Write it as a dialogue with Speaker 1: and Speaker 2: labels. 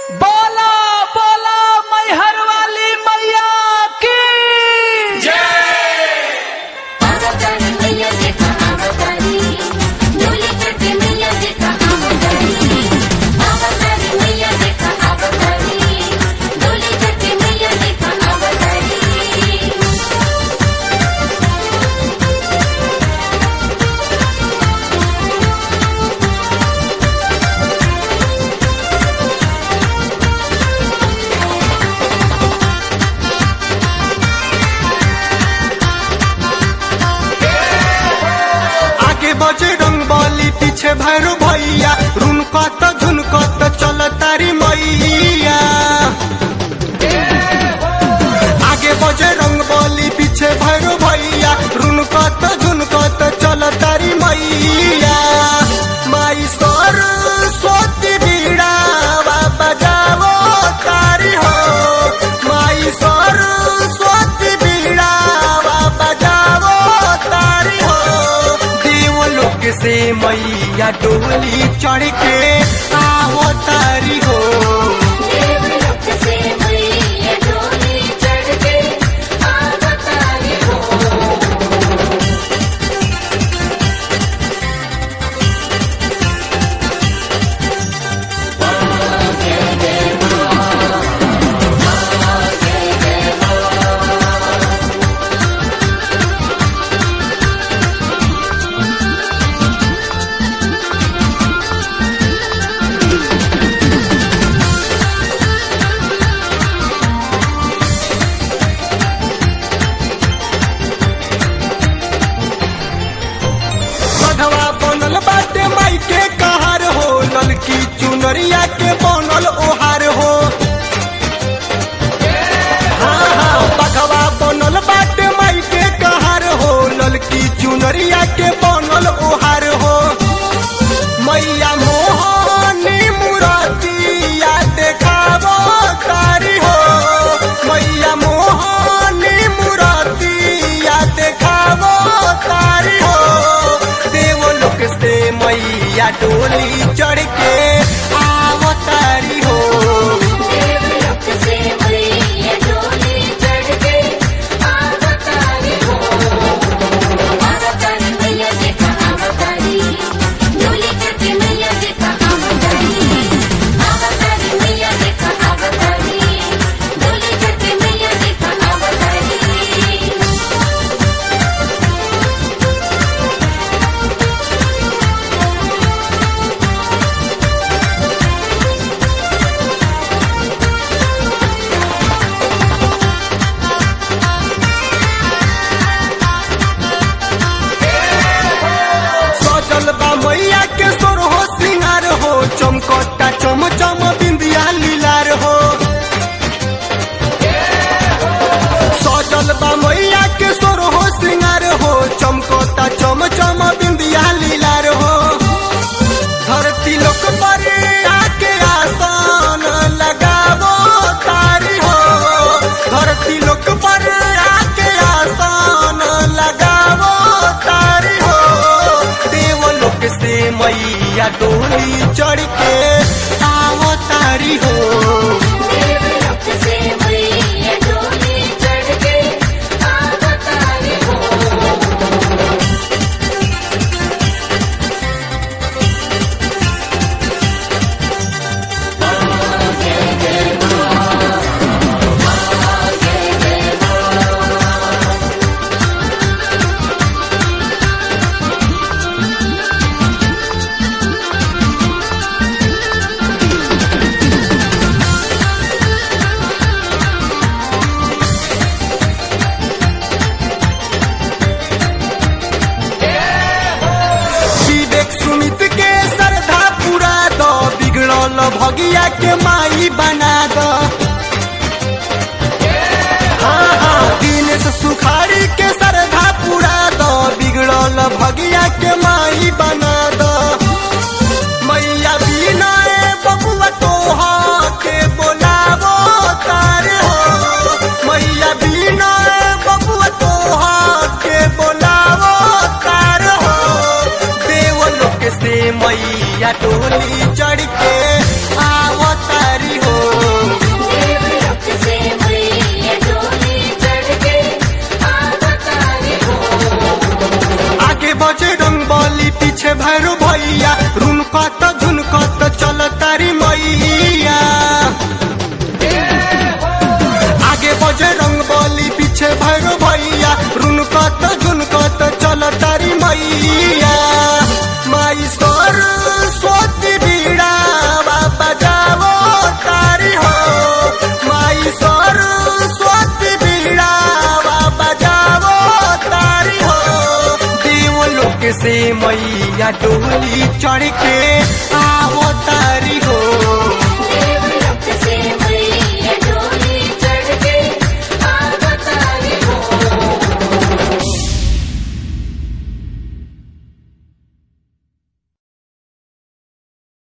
Speaker 1: बोला बोला मैहर वाली मैया की जय।
Speaker 2: अवतारी मैया देखा अवतारी, डोली करके मैया देखा अवतारी। अवतारी मैया देखा अवतारी, डोली करके मैया देखा अवतारी।
Speaker 3: आगे बजे रंगबली पीछे भैरू भैया, रुनकत झुनकत चल तारी मैया। आगे बजे रंगबली पीछे भैरू भैया, रुनकत झुनकत चल तारी मैया। माई सरस्वती बीड़ा बजावो तारी हो, माई सरस्वती बीड़ा बजावो तारी हो। देवलोक से मैया डोली चढ़ के आवो तारी हो।
Speaker 2: देवलोक से मैया डोली चढ़ के अवतारी हो।
Speaker 3: सधवा बनल बाटे माई के कहार हो, ललकी चुनरिया के बनल ओहार हो। हाँ हाँ बघवा बनल बाटे माई के कहार हो, ललकी चुनरिया के बनल ओहार हो। मैया मोहनी मुरतिया देखावो तारी हो, मैया मोहनी मुरतिया देखावो तारी हो। देवलोक से मैया डोली चढ़ के आवो तारी हो।
Speaker 2: देवलोक से मैया डोली चढ़ के अवतारी हो। अवतारी मैया देखा अवतारी, डोली करके मैया देखा अवतारी। अवतारी मैया देखा अवतारी, डोली करके मैया देखा अवतारी।
Speaker 3: सजल बा मैया के सोर हो सिंगार हो, चमकता चम चम बिंदिया लीलार हो। सजल बा मैया के सोर हो सिंगार हो, चमकता चम चम बिंदिया लीलार हो। धरती लोक पर आके आसन लगावो तारी हो, धरती लोक पर आके आसन लगावो तारी हो। देवलोक से मैया डोली चढ़ के आवो तारी हो।
Speaker 2: देवलोक से मैया डोली चढ़ के अवतारी हो।
Speaker 3: विवेक सुमित के श्रद्धा पूरा दो, बिगड़ल भगिया के माई बना दो। हाँ हाँ दिनेश सुखाड़ी के श्रद्धा पूरा दो, बिगड़ल भगिया के माई बना दो। मैया बिना बबुआ तोहा के बोलावो तारे हो, मैया बिना बबुआ तोहा के बोलावो तारे हो। देवलोक से मैया डोली चढ़ के आवो तारी हो। डोली चढ़ के